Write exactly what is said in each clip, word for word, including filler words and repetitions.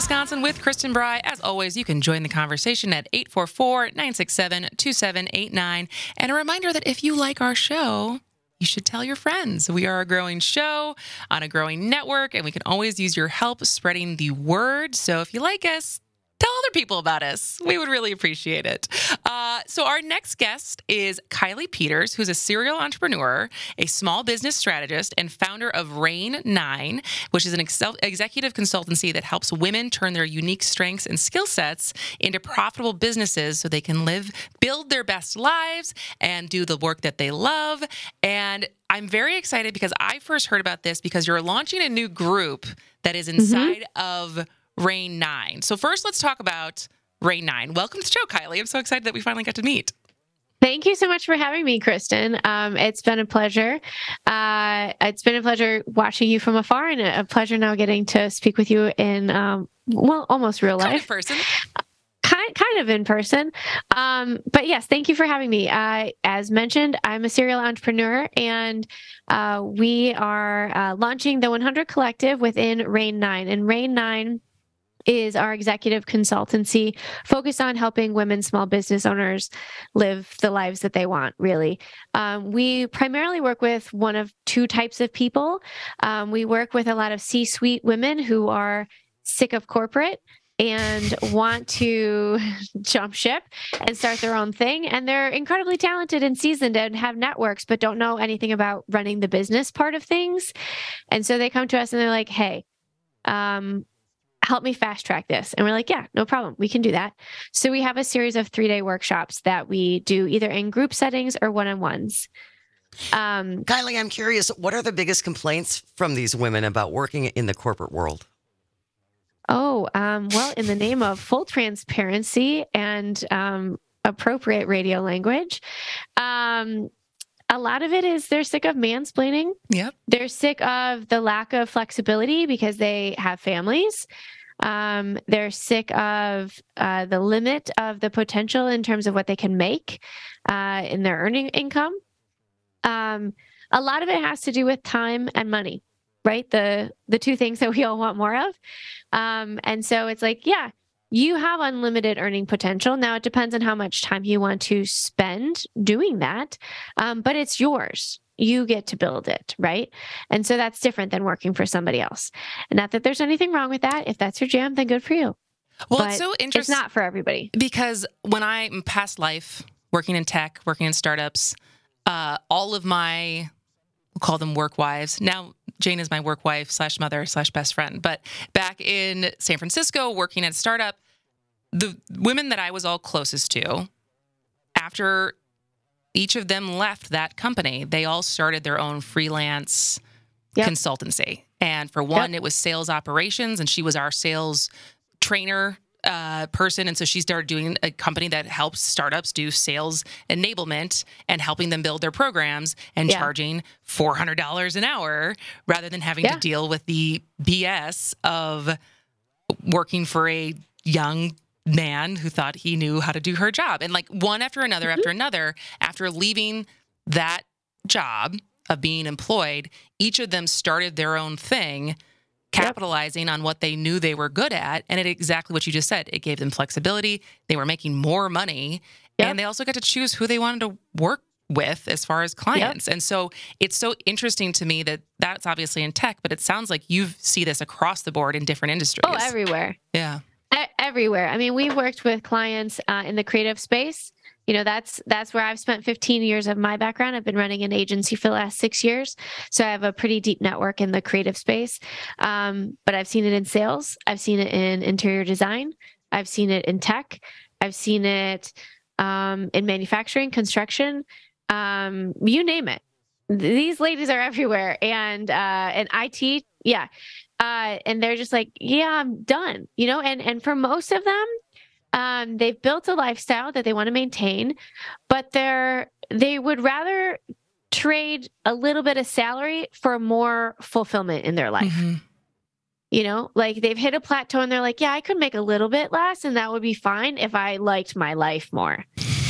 Wisconsin with Kristen Bry. As always, you can join the conversation at eight four four, nine six seven, two seven eight nine. And a reminder that if you like our show, you should tell your friends. We are a growing show on a growing network, and we can always use your help spreading the word. So if you like us, tell other people about us. We would really appreciate it. Uh, so our next guest is Kylie Peters, who's a serial entrepreneur, a small business strategist, and founder of Rain nine, which is an ex- executive consultancy that helps women turn their unique strengths and skill sets into profitable businesses so they can live, build their best lives, and do the work that they love. And I'm very excited because I first heard about this because you're launching a new group that is inside mm-hmm. of Rain nine. So first, let's talk about Rain nine. Welcome to the show, Kylie. I'm so excited that we finally got to meet. Thank you so much for having me, Kristen. Um, it's been a pleasure. Uh, it's been a pleasure watching you from afar, and a pleasure now getting to speak with you in, um, well, almost real life. Kind of person. Kind, kind of in person. Um, but yes, thank you for having me. Uh, as mentioned, I'm a serial entrepreneur, and uh, we are uh, launching the one hundred Collective within Rain nine. And Rain nine is our executive consultancy focused on helping women small business owners live the lives that they want, really. Um, we primarily work with one of two types of people. Um, we work with a lot of C-suite women who are sick of corporate and want to jump ship and start their own thing. And they're incredibly talented and seasoned and have networks, but don't know anything about running the business part of things. And so they come to us and they're like, hey, um, help me fast track this. And we're like, yeah, no problem. We can do that. So we have a series of three day workshops that we do either in group settings or one-on-ones. Um, Kylie, I'm curious, what are the biggest complaints from these women about working in the corporate world? Oh, um, well, in the name of full transparency and um, appropriate radio language, um, a lot of it is they're sick of mansplaining. Yep. They're sick of the lack of flexibility because they have families. Um, they're sick of uh, the limit of the potential in terms of what they can make uh, in their earning income. Um, a lot of it has to do with time and money, right? The the two things that we all want more of. Um, and so it's like, yeah, you have unlimited earning potential. Now, it depends on how much time you want to spend doing that, um, but it's yours. You get to build it, right? And so that's different than working for somebody else. And not that there's anything wrong with that. If that's your jam, then good for you. Well, but it's so interesting. It's not for everybody. Because when I, in past life, working in tech, working in startups, uh, all of my, we'll call them work wives. Now, Jane is my work wife slash mother slash best friend. But back in San Francisco, working at a startup, the women that I was all closest to, after each of them left that company, they all started their own freelance yep. consultancy. And for one, yep. it was sales operations, and she was our sales trainer uh, person. And so she started doing a company that helps startups do sales enablement and helping them build their programs and yeah. charging four hundred dollars an hour rather than having yeah. to deal with the B S of working for a young man who thought he knew how to do her job. And like one after another, mm-hmm. after another, after leaving that job of being employed, each of them started their own thing, capitalizing yep. on what they knew they were good at. And it exactly what you just said. It gave them flexibility. They were making more money. Yep. And they also got to choose who they wanted to work with as far as clients. Yep. And so it's so interesting to me that that's obviously in tech, but it sounds like you see this across the board in different industries. Oh, everywhere. Yeah. Everywhere. I mean, we've worked with clients uh, in the creative space. You know, that's that's where I've spent fifteen years of my background. I've been running an agency for the last six years. So I have a pretty deep network in the creative space. Um, but I've seen it in sales. I've seen it in interior design. I've seen it in tech. I've seen it um, in manufacturing, construction, um, you name it. These ladies are everywhere. And, uh, and I T, yeah. Uh, and they're just like, yeah, I'm done, you know, and, and for most of them, um, they've built a lifestyle that they want to maintain, but they're, they would rather trade a little bit of salary for more fulfillment in their life. Mm-hmm. You know, like they've hit a plateau and they're like, yeah, I could make a little bit less and that would be fine if I liked my life more.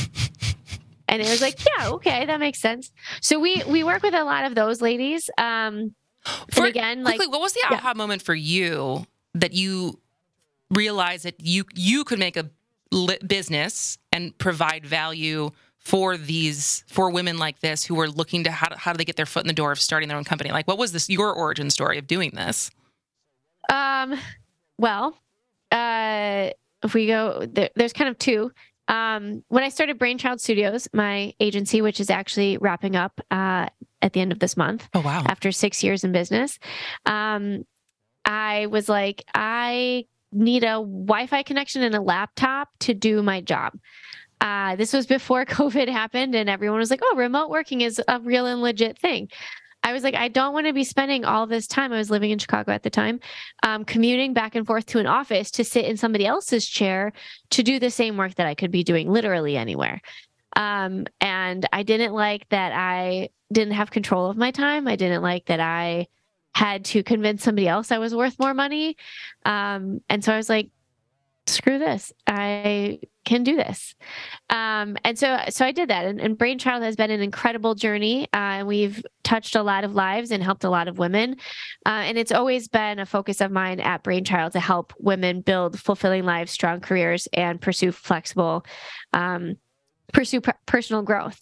And it was like, yeah, okay, that makes sense. So we, we work with a lot of those ladies. Um, For, and again, quickly, like, what was the aha yeah. moment for you that you realize that you you could make a lit business and provide value for these for women like this who are looking to how to, how do they get their foot in the door of starting their own company? Like, what was this your origin story of doing this? Um, well, uh, if we go, there, there's kind of two. Um, when I started Brainchild Studios, my agency, which is actually wrapping up uh, at the end of this month. Oh, wow. After six years in business, um, I was like, I need a Wi-Fi connection and a laptop to do my job. Uh, this was before COVID happened and everyone was like, oh, remote working is a real and legit thing. I was like, I don't want to be spending all this time. I was living in Chicago at the time, um, commuting back and forth to an office to sit in somebody else's chair to do the same work that I could be doing literally anywhere. Um, and I didn't like that I didn't have control of my time. I didn't like that I had to convince somebody else I was worth more money. Um, and so I was like, screw this. I can do this. Um, and so, so I did that. And, and Brainchild has been an incredible journey. Uh, we've touched a lot of lives and helped a lot of women. Uh, and it's always been a focus of mine at Brainchild to help women build fulfilling lives, strong careers, and pursue flexible, um, pursue p- personal growth.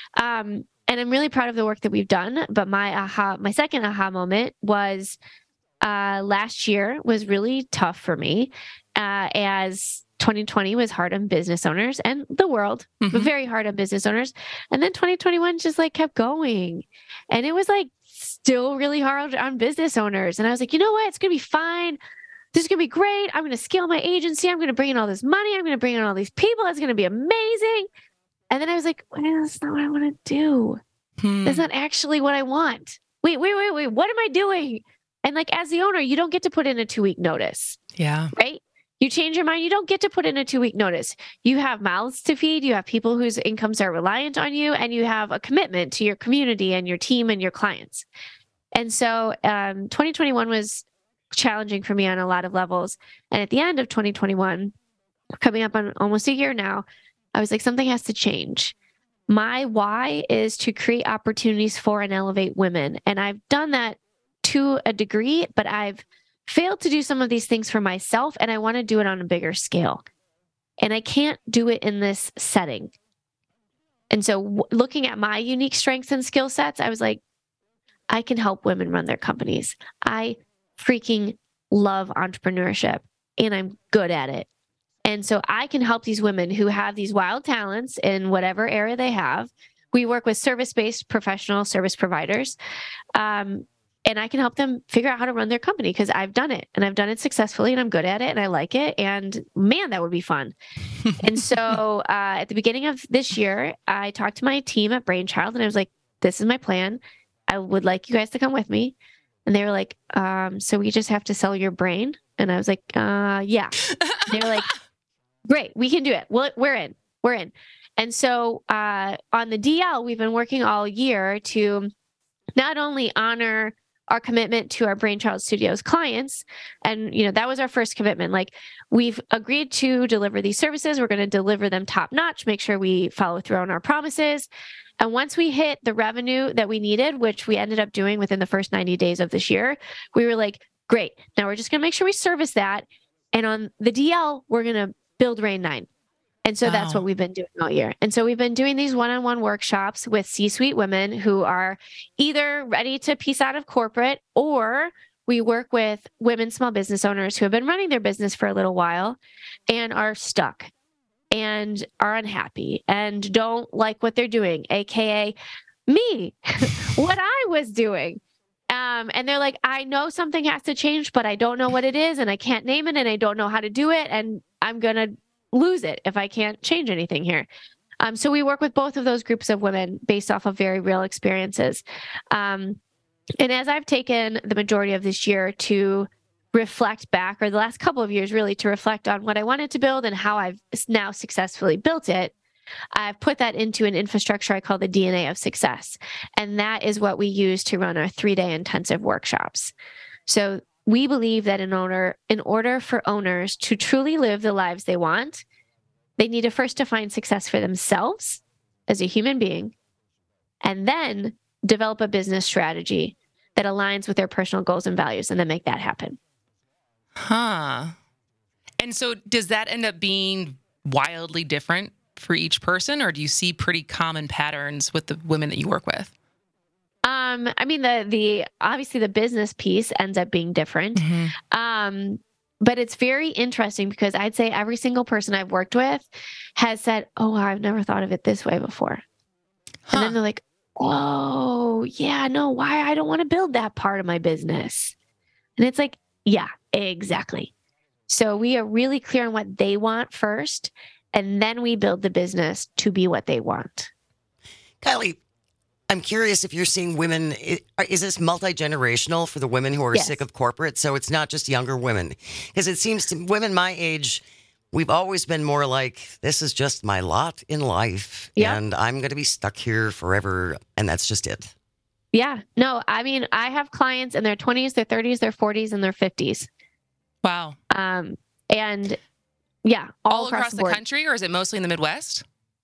Um, and I'm really proud of the work that we've done. But my aha, my second aha moment was uh, last year was really tough for me. Uh, as twenty twenty was hard on business owners and the world, mm-hmm. but very hard on business owners. And then twenty twenty-one just like kept going. And it was like still really hard on business owners. And I was like, you know what? It's going to be fine. This is going to be great. I'm going to scale my agency. I'm going to bring in all this money. I'm going to bring in all these people. It's going to be amazing. And then I was like, well, that's not what I want to do. Hmm. That's not actually what I want. Wait, wait, wait, wait. What am I doing? And like, as the owner, you don't get to put in a two week notice. Yeah. Right. You change your mind, you don't get to put in a two week notice. You have mouths to feed. You have people whose incomes are reliant on you, and you have a commitment to your community and your team and your clients. And so um, twenty twenty-one was challenging for me on a lot of levels. And at the end of twenty twenty-one, coming up on almost a year now, I was like, something has to change. My why is to create opportunities for and elevate women. And I've done that to a degree, but I've failed to do some of these things for myself, and I want to do it on a bigger scale. And I can't do it in this setting. And so w- looking at my unique strengths and skill sets, I was like, I can help women run their companies. I freaking love entrepreneurship, and I'm good at it. And so I can help these women who have these wild talents in whatever area they have. We work with service-based professional service providers. Um, And I can help them figure out how to run their company because I've done it and I've done it successfully and I'm good at it and I like it. And man, that would be fun. And so uh, at the beginning of this year, I talked to my team at Brainchild and I was like, this is my plan. I would like you guys to come with me. And they were like, um, so we just have to sell your brain? And I was like, uh, yeah. And they were like, great, we can do it. Well, we're in, we're in. And so uh, on the D L, we've been working all year to not only honor our commitment to our Brainchild Studios clients. And, you know, that was our first commitment. Like, we've agreed to deliver these services. We're going to deliver them top notch, make sure we follow through on our promises. And once we hit the revenue that we needed, which we ended up doing within the first ninety days of this year, we were like, great. Now we're just going to make sure we service that. And on the D L, we're going to build Rain nine. And so wow. That's what we've been doing all year. And so we've been doing these one-on-one workshops with C-suite women who are either ready to piece out of corporate, or we work with women small business owners who have been running their business for a little while and are stuck and are unhappy and don't like what they're doing, A K A me, what I was doing. Um, and they're like, I know something has to change, but I don't know what it is and I can't name it and I don't know how to do it. And I'm going to lose it if I can't change anything here. Um, so we work with both of those groups of women based off of very real experiences. Um, and as I've taken the majority of this year to reflect back, or the last couple of years really, to reflect on what I wanted to build and how I've now successfully built it, I've put that into an infrastructure I call the D N A of success. And that is what we use to run our three-day intensive workshops. So we believe that in order, in order for owners to truly live the lives they want, they need to first define success for themselves as a human being, and then develop a business strategy that aligns with their personal goals and values, and then make that happen. Huh. And so does that end up being wildly different for each person, or do you see pretty common patterns with the women that you work with? Um, I mean, the the obviously the business piece ends up being different. Mm-hmm. Um, but it's very interesting because I'd say every single person I've worked with has said, "Oh, I've never thought of it this way before." Huh. And then they're like, "Oh, yeah, no, why? I don't want to build that part of my business." And it's like, yeah, exactly. So we are really clear on what they want first, and then we build the business to be what they want. Kylie, I'm curious if you're seeing women, is this multi-generational for the women who are Yes. sick of corporate? So it's not just younger women. Because it seems to women my age, we've always been more like, this is just my lot in life. Yeah. And I'm going to be stuck here forever. And that's just it. Yeah, no, I mean, I have clients in their twenties, their thirties, their forties, and their fifties. Wow. Um, and yeah, all, All across the, the board. country, or is it mostly in the Midwest?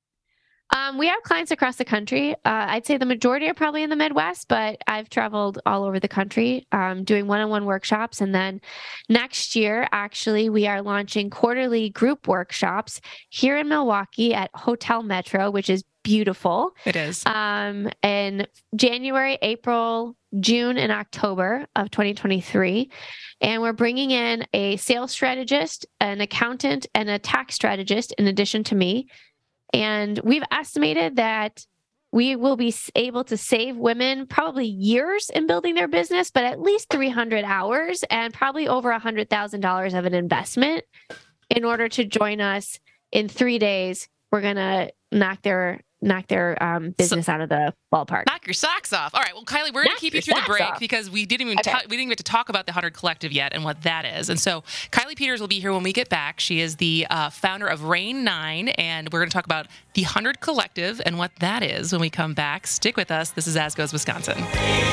Um, we have clients across the country. Uh, I'd say the majority are probably in the Midwest, but I've traveled all over the country um, doing one-on-one workshops. And then next year, actually, we are launching quarterly group workshops here in Milwaukee at Hotel Metro, which is beautiful. It is. Um, in January, April, June, and October of twenty twenty-three. And we're bringing in a sales strategist, an accountant, and a tax strategist in addition to me. And we've estimated that we will be able to save women probably years in building their business, but at least three hundred hours and probably over one hundred thousand dollars of an investment in order to join us in three days. We're going to knock their knock their um, business so, out of the ballpark. Knock your socks off. All right. Well, Kylie, we're going to keep you through the break off. because we didn't even okay. ta- we didn't get to talk about the one hundred Collective yet and what that is. And so Kylie Peters will be here when we get back. She is the uh, founder of Reign nine, and we're going to talk about the one hundred Collective and what that is when we come back. Stick with us. This is As Goes Wisconsin.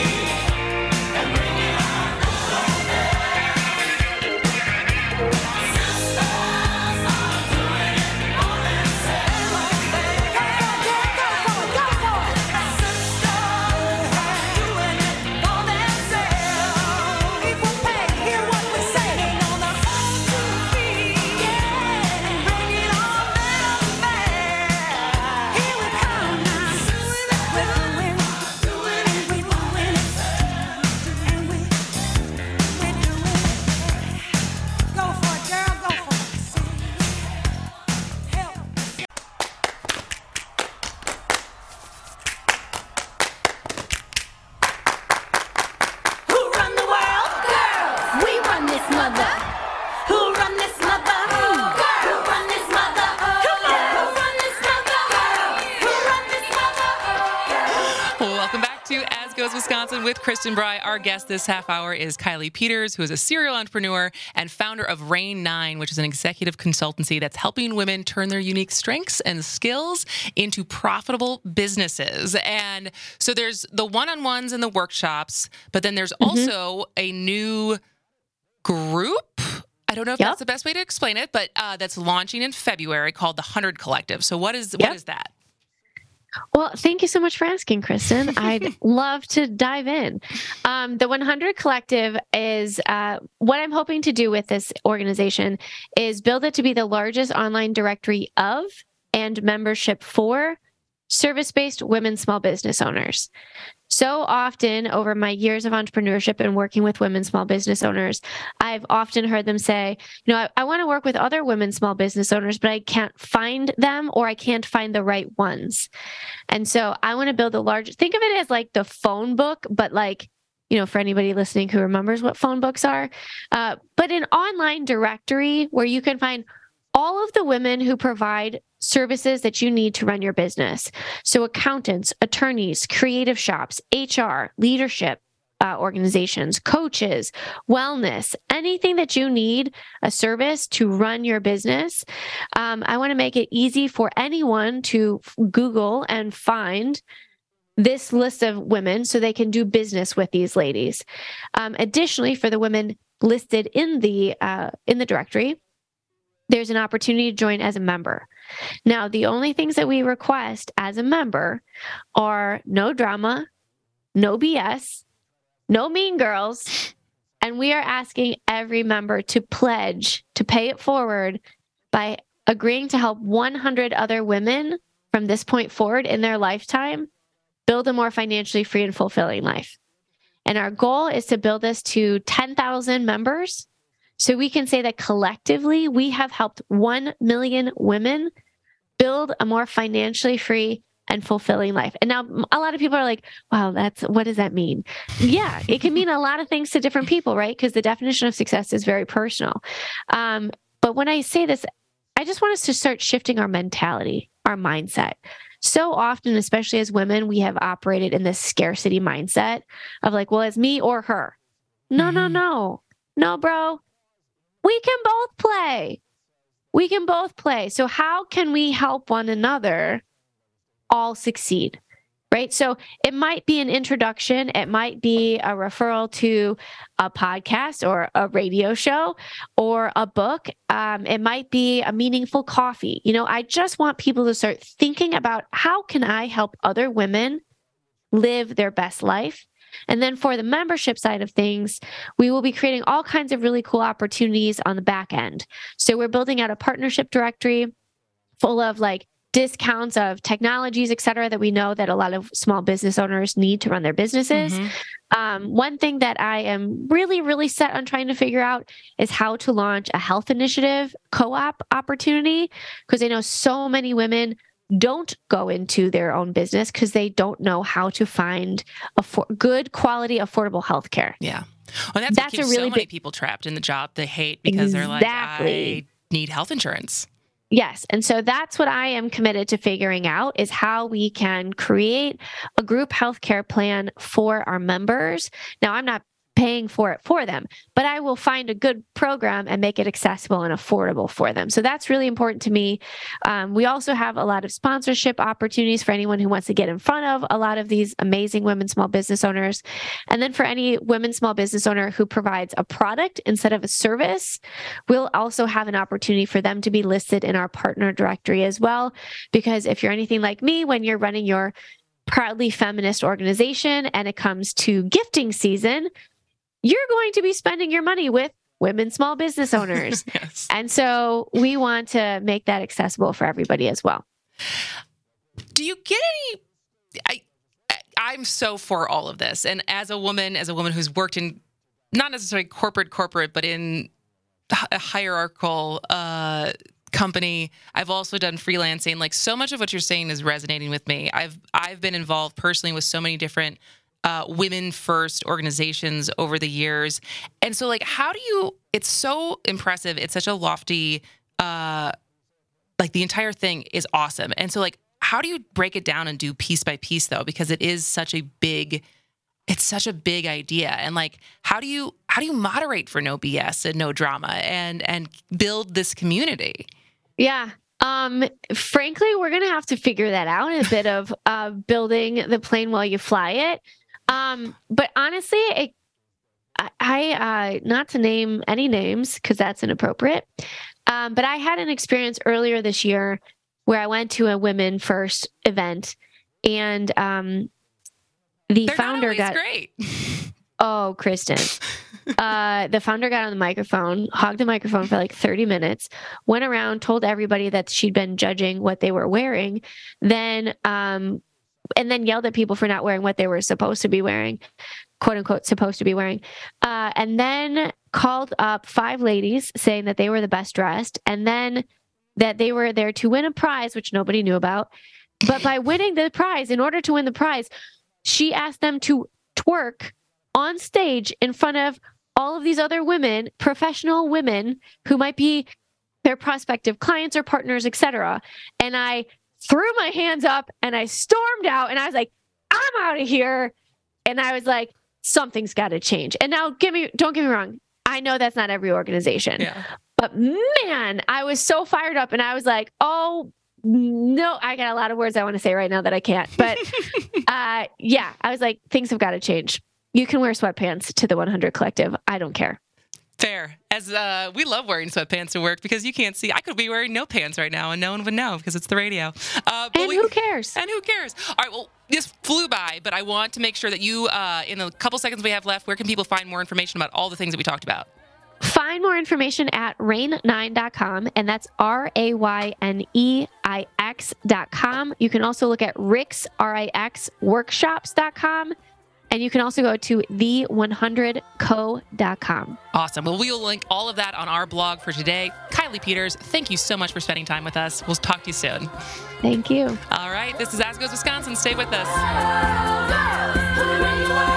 Wisconsin with Kristen Bry. Our guest this half hour is Kylie Peters, who is a serial entrepreneur and founder of Reign nine, which is an executive consultancy that's helping women turn their unique strengths and skills into profitable businesses. And so there's the one-on-ones and the workshops, but then there's mm-hmm. also a new group. I don't know if yep. that's the best way to explain it, but uh, that's launching in February called the one hundred Collective. So what is yep. what is that? Well, thank you so much for asking, Kristen. I'd love to dive in. Um, the one hundred Collective is uh, what I'm hoping to do with this organization is build it to be the largest online directory of and membership for service-based women small business owners. So often over my years of entrepreneurship and working with women small business owners, I've often heard them say, you know, I, I want to work with other women small business owners, but I can't find them or I can't find the right ones. And so I want to build a large, think of it as like the phone book, but like, you know, for anybody listening who remembers what phone books are, uh, but an online directory where you can find all of the women who provide services that you need to run your business. So accountants, attorneys, creative shops, H R, leadership uh, organizations, coaches, wellness, anything that you need a service to run your business. Um, I want to make it easy for anyone to Google and find this list of women so they can do business with these ladies. Um, additionally, for the women listed in the uh, in the directory, there's an opportunity to join as a member. Now, the only things that we request as a member are no drama, no B S, no mean girls, And we are asking every member to pledge to pay it forward by agreeing to help one hundred other women from this point forward in their lifetime build a more financially free and fulfilling life. And our goal is to build this to ten thousand members. So we can say that collectively we have helped one million women build a more financially free and fulfilling life. And now a lot of people are like, wow, that's, what does that mean? Yeah, it can mean a lot of things to different people, right? Because the definition of success is very personal. Um, but when I say this, I just want us to start shifting our mentality, our mindset. So often, especially as women, we have operated in this scarcity mindset of like, well, it's me or her. No, mm-hmm. no, no, no, bro. We can both play. We can both play. So how can we help one another all succeed? Right? So it might be an introduction. It might be a referral to a podcast or a radio show or a book. Um, it might be a meaningful coffee. You know, I just want people to start thinking about how can I help other women live their best life? And then for the membership side of things, we will be creating all kinds of really cool opportunities on the back end. So we're building out a partnership directory full of like discounts of technologies, et cetera, that we know that a lot of small business owners need to run their businesses. Mm-hmm. Um, one thing that I am really, really set on trying to figure out is how to launch a health initiative co-op opportunity, because I know so many women don't go into their own business because they don't know how to find affor- good quality, affordable healthcare. Yeah. Well, that's, that's what keeps a really so many big... people trapped in the job they hate because exactly. they're like, I need health insurance. Yes. And so that's what I am committed to figuring out is how we can create a group healthcare plan for our members. Now, I'm not paying for it for them, but I will find a good program and make it accessible and affordable for them. So that's really important to me. Um, we also have a lot of sponsorship opportunities for anyone who wants to get in front of a lot of these amazing women small business owners. And then for any women small business owner who provides a product instead of a service, we'll also have an opportunity for them to be listed in our partner directory as well. Because if you're anything like me, when you're running your proudly feminist organization and it comes to gifting season, you're going to be spending your money with women small business owners. Yes. And so we want to make that accessible for everybody as well. Do you get any, I, I'm so for all of this. And as a woman, as a woman who's worked in not necessarily corporate, corporate, but in a hierarchical uh, company, I've also done freelancing. Like so much of what you're saying is resonating with me. I've, I've been involved personally with so many different Uh, women first organizations over the years. And so like, how do you, it's so impressive. It's such a lofty, uh, like the entire thing is awesome. And so like, how do you break it down and do piece by piece though? Because it is such a big, it's such a big idea. And like, how do you, how do you moderate for no B S and no drama and, and build this community? Yeah. Um, frankly, we're going to have to figure that out, a bit of, uh, building the plane while you fly it. Um, but honestly, it, I, I uh, not to name any names because that's inappropriate. Um, but I had an experience earlier this year where I went to a women first event and, um, the They're founder not always got great. Oh, Kristen, uh, the founder got on the microphone, hogged the microphone for like thirty minutes, went around, told everybody that she'd been judging what they were wearing. Then, um, and then yelled at people for not wearing what they were supposed to be wearing, quote unquote, supposed to be wearing. Uh, and then called up five ladies saying that they were the best dressed and then that they were there to win a prize, which nobody knew about. But by winning the prize, in order to win the prize, she asked them to twerk on stage in front of all of these other women, professional women who might be their prospective clients or partners, et cetera. And I threw my hands up and I stormed out and I was like, I'm out of here. And I was like, something's got to change. And now give me, don't get me wrong. I know that's not every organization, yeah. But man, I was so fired up and I was like, oh no, I got a lot of words I want to say right now that I can't, but uh, yeah, I was like, things have got to change. You can wear sweatpants to the one hundred Collective. I don't care. Fair. As uh, we love wearing sweatpants to work because you can't see. I could be wearing no pants right now and no one would know because it's the radio. Uh, and we, who cares? And who cares? All right. Well, this flew by, but I want to make sure that you, uh, in the couple seconds we have left, where can people find more information about all the things that we talked about? Find more information at rain nine dot com, and that's R A Y N E I X dot com. You can also look at Rix, R I X, workshops dot com. And you can also go to the one hundred co dot com. Awesome. Well, we will link all of that on our blog for today. Kylie Peters, thank you so much for spending time with us. We'll talk to you soon. Thank you. All right. This is As Goes Wisconsin. Stay with us.